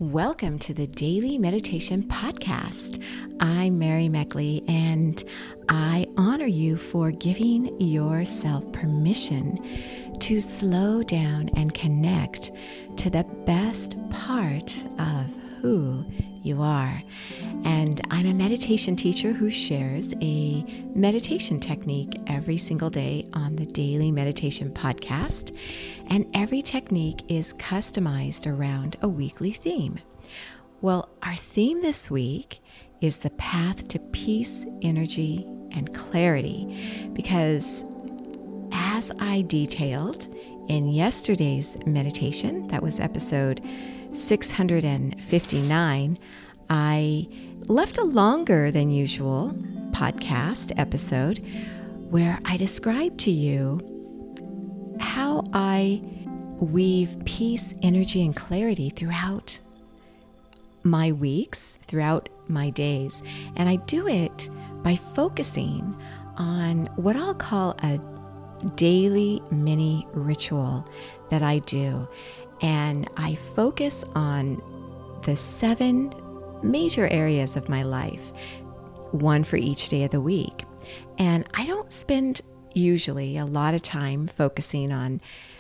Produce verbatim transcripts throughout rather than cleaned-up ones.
Welcome to the Daily Meditation Podcast. I'm Mary Meckley, and I honor you for giving yourself permission to slow down and connect to the best part of who you are. And I'm a meditation teacher who shares a meditation technique every single day on the Daily Meditation Podcast. And every technique is customized around a weekly theme. Well, our theme this week is the path to peace, energy, and clarity, because as I detailed in yesterday's meditation, that was episode six hundred fifty-nine, I left a longer than usual podcast episode where I described to you how I weave peace, energy, and clarity throughout my weeks, throughout my days. And I do it by focusing on what I'll call a daily mini ritual that I do. And I focus on the seven major areas of my life, one for each day of the week. And I don't spend usually a lot of time focusing on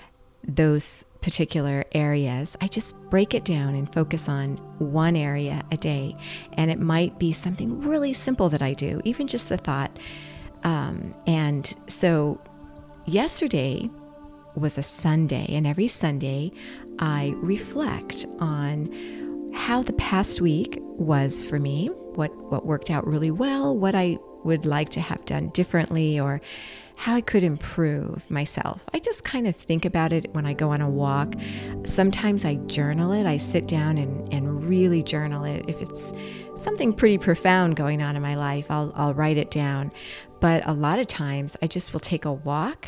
those particular areas. I just break it down and focus on one area a day. And it might be something really simple that I do, even just the thought. Um, and so yesterday was a Sunday, and every Sunday I reflect on how the past week was for me, what, what worked out really well, what I would like to have done differently, or how I could improve myself. I just kind of think about it when I go on a walk. Sometimes I journal it. I sit down and, and really journal it. If it's something pretty profound going on in my life, I'll, I'll write it down. But a lot of times I just will take a walk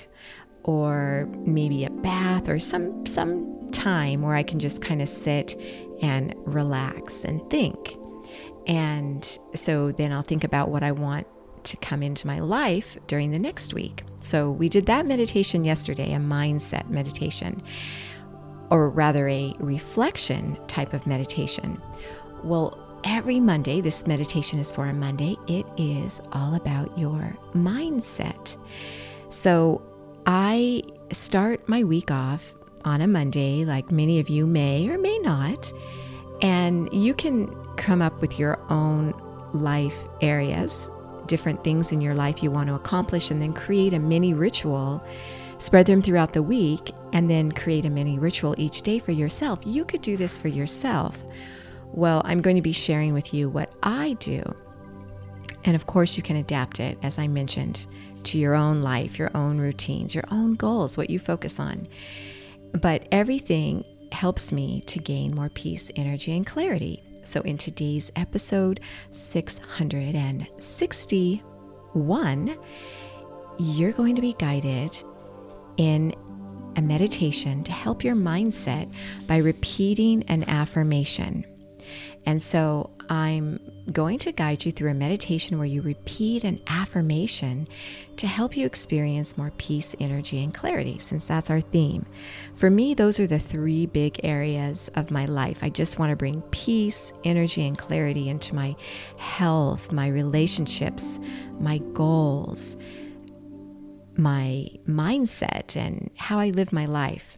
or maybe a bath or some some time where I can just kind of sit and relax and think. And so then I'll think about what I want to come into my life during the next week. So we did that meditation yesterday, a mindset meditation, or rather a reflection type of meditation. Well, every Monday, this meditation is for a Monday, it is all about your mindset. So I start my week off on a Monday, like many of you may or may not, and you can come up with your own life areas, different things in your life you want to accomplish, and then create a mini ritual, spread them throughout the week, and then create a mini ritual each day for yourself. You could do this for yourself. Well, I'm going to be sharing with you what I do. And of course, you can adapt it, as I mentioned, to your own life, your own routines, your own goals, what you focus on. But everything helps me to gain more peace, energy, and clarity. So in today's episode six hundred sixty-one, you're going to be guided in a meditation to help your mindset by repeating an affirmation. And so I'm going to guide you through a meditation where you repeat an affirmation to help you experience more peace, energy, and clarity, since that's our theme. For me, those are the three big areas of my life. I just want to bring peace, energy, and clarity into my health, my relationships, my goals, my mindset, and how I live my life.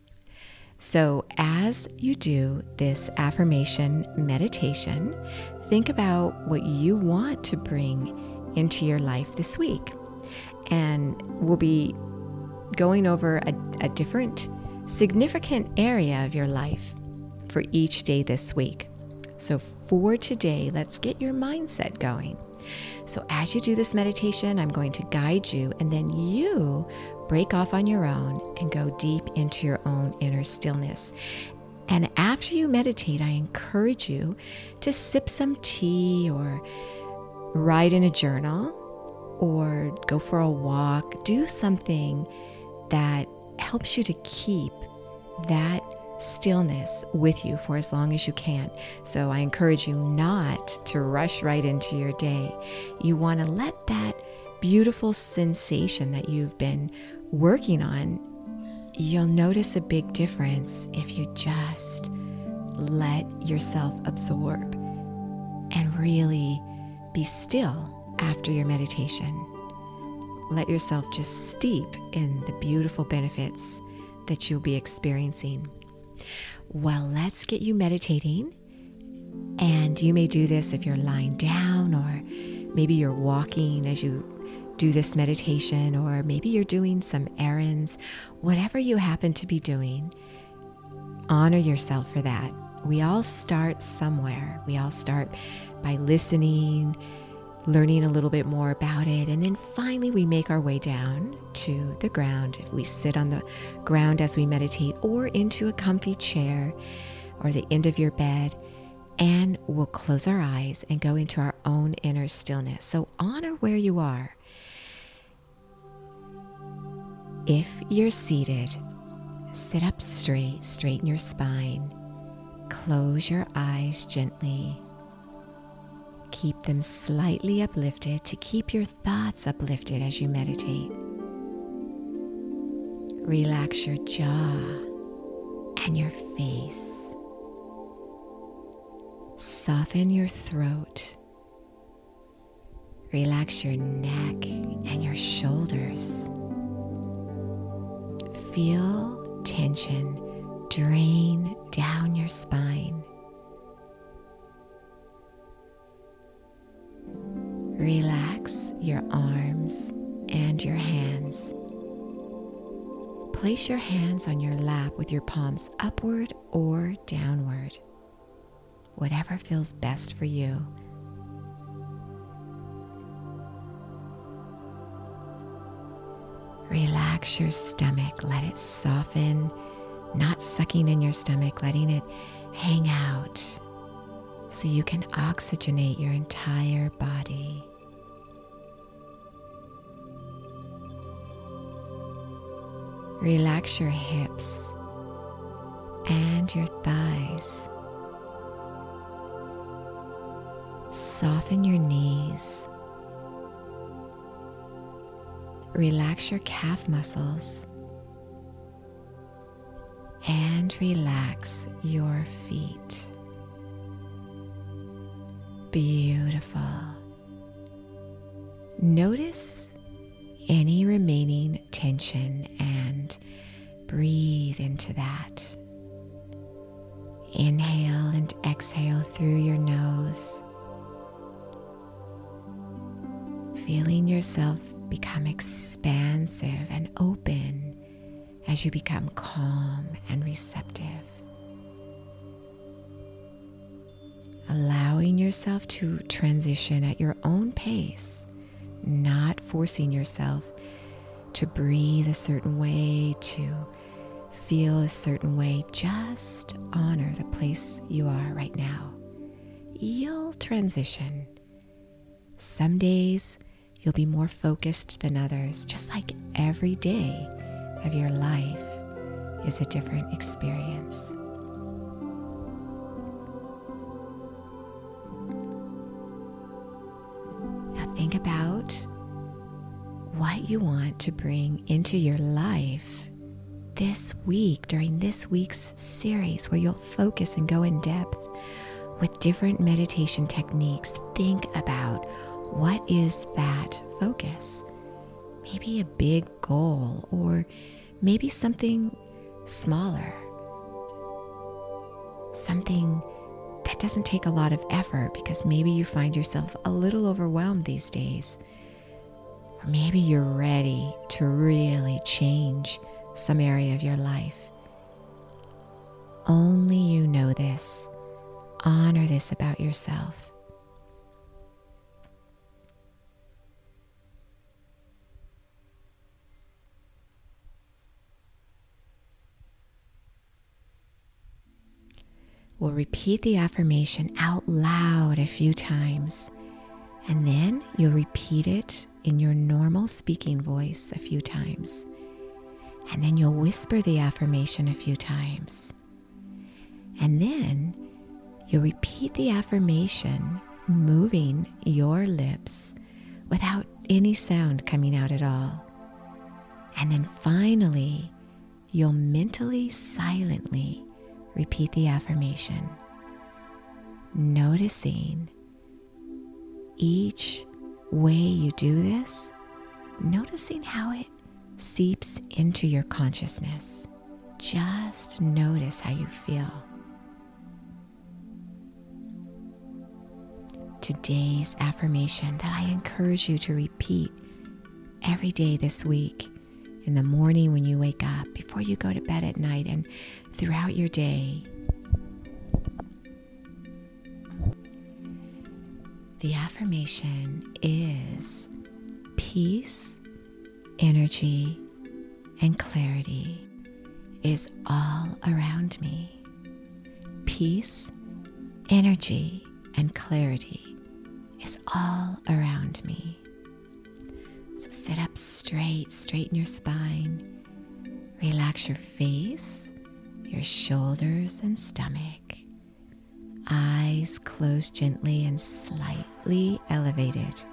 So as you do this affirmation meditation, think about what you want to bring into your life this week. And we'll be going over a, a different significant area of your life for each day this week. So for today, let's get your mindset going. So as you do this meditation, I'm going to guide you, and then you break off on your own and go deep into your own inner stillness. And after you meditate, I encourage you to sip some tea or write in a journal or go for a walk. Do something that helps you to keep that stillness with you for as long as you can. So I encourage you not to rush right into your day. You want to let that beautiful sensation that you've been working on, you'll notice a big difference if you just let yourself absorb and really be still after your meditation. Let yourself just steep in the beautiful benefits that you'll be experiencing. Well, let's get you meditating. And you may do this if you're lying down, or maybe you're walking as you do this meditation, or maybe you're doing some errands. Whatever you happen to be doing, honor yourself for that. We all start somewhere. We all start by listening, learning a little bit more about it, and then finally we make our way down to the ground. If we sit on the ground as we meditate, or into a comfy chair or the end of your bed, and we'll close our eyes and go into our own inner stillness. So honor where you are. If you're seated, sit up straight, straighten your spine, close your eyes gently. Keep them slightly uplifted to keep your thoughts uplifted as you meditate. Relax your jaw and your face. Soften your throat. Relax your neck and your shoulders. Feel tension drain down your spine. Relax your arms and your hands. Place your hands on your lap with your palms upward or downward, whatever feels best for you. Relax your stomach, let it soften, not sucking in your stomach, letting it hang out so you can oxygenate your entire body. Relax your hips and your thighs. Soften your knees. Relax your calf muscles and relax your feet. Beautiful. Notice any remaining tension and breathe into that. Inhale and exhale through your nose, feeling yourself become expansive and open as you become calm and receptive. Allowing yourself to transition at your own pace, not forcing yourself to breathe a certain way, to feel a certain way. Just honor the place you are right now. You'll transition. Some days you'll be more focused than others, just like every day of your life is a different experience. Now think about what you want to bring into your life this week, during this week's series, where you'll focus and go in depth with different meditation techniques. Think about, what is that focus? Maybe a big goal, or maybe something smaller. Something that doesn't take a lot of effort, because maybe you find yourself a little overwhelmed these days. Or maybe you're ready to really change some area of your life. Only you know this. Honor this about yourself. We'll repeat the affirmation out loud a few times, and then you'll repeat it in your normal speaking voice a few times. And then you'll whisper the affirmation a few times. And then you'll repeat the affirmation, moving your lips without any sound coming out at all. And then finally, you'll mentally, silently repeat the affirmation, noticing each way you do this, noticing how it seeps into your consciousness. Just notice how you feel. Today's affirmation that I encourage you to repeat every day this week, in the morning when you wake up, before you go to bed at night, and throughout your day. The affirmation is peace, energy, and clarity is all around me. Peace, energy, and clarity is all around me. So sit up straight, straighten your spine, relax your face, your shoulders and stomach. Eyes closed gently and slightly elevated.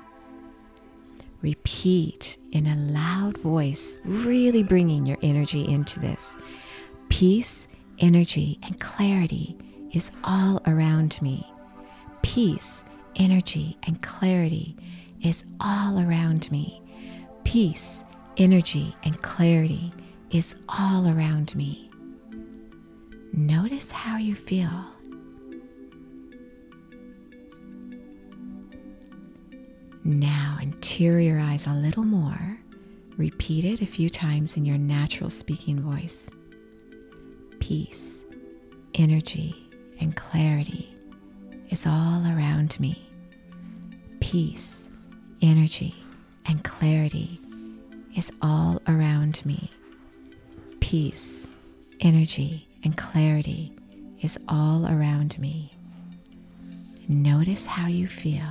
Repeat in a loud voice, really bringing your energy into this. Peace, energy, and clarity is all around me. Peace, energy, and clarity is all around me. Peace, energy, and clarity is all around me. Notice how you feel. Now interiorize a little more. Repeat it a few times in your natural speaking voice. Peace, energy, and clarity is all around me. Peace, energy, and clarity is all around me. Peace, energy, and clarity is all around me. Notice how you feel.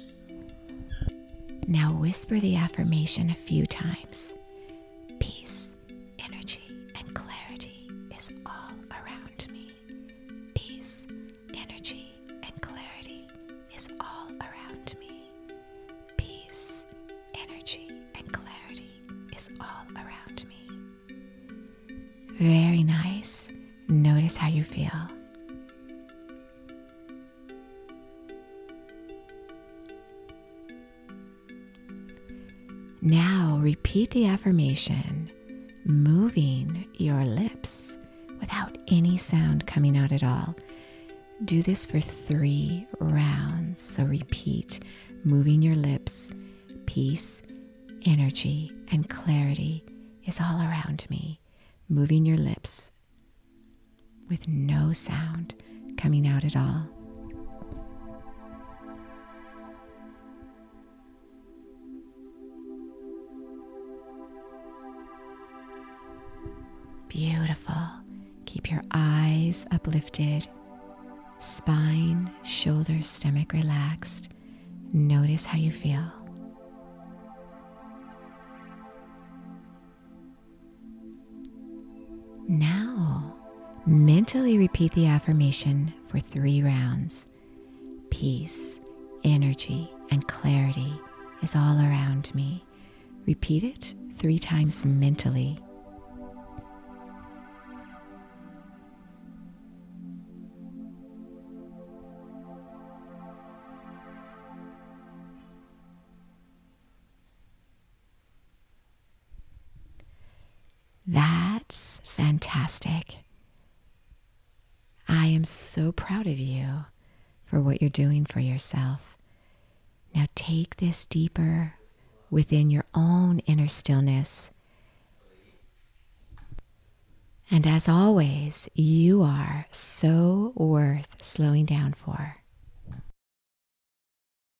Now whisper the affirmation a few times. Peace, energy, and clarity is all around me. Peace, energy, and clarity is all around me. Peace, energy, and clarity is all around me. Very nice. Notice how you feel. Now repeat the affirmation, moving your lips without any sound coming out at all. Do this for three rounds. So repeat, moving your lips. Peace, energy, and clarity is all around me. Moving your lips with no sound coming out at all. Beautiful. Keep your eyes uplifted, spine, shoulders, stomach relaxed. Notice how you feel. Now, mentally repeat the affirmation for three rounds. Peace, energy, and clarity is all around me. Repeat it three times mentally. That's fantastic. I am so proud of you for what you're doing for yourself. Now take this deeper within your own inner stillness. And as always, you are so worth slowing down for.